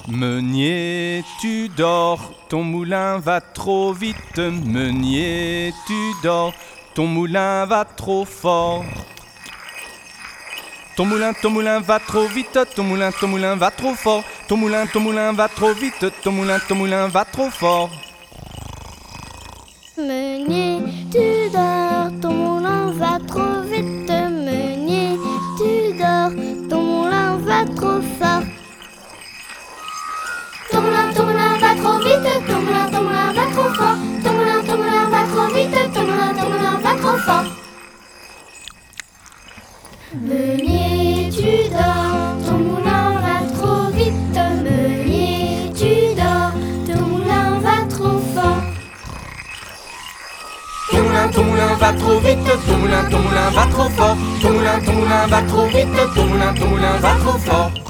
Meunier, tu dors, ton moulin va trop vite. Meunier, tu dors, ton moulin va trop fort. Ton moulin va trop vite, ton moulin va trop fort. Ton moulin va trop vite, ton moulin va trop fort. Meunier, tu dors, ton moulin va trop vite. Meunier, tu dors, ton moulin va trop fort. Ton moulin va trop vite, ton moulin va trop fort. Ton moulin va trop vite, ton moulin va trop fort. Meunier, tu dors, ton moulin va trop vite. Meunier, tu dors, ton moulin va trop fort. Ton moulin va trop vite, ton moulin va trop fort. Ton moulin va trop vite, ton moulin va trop fort.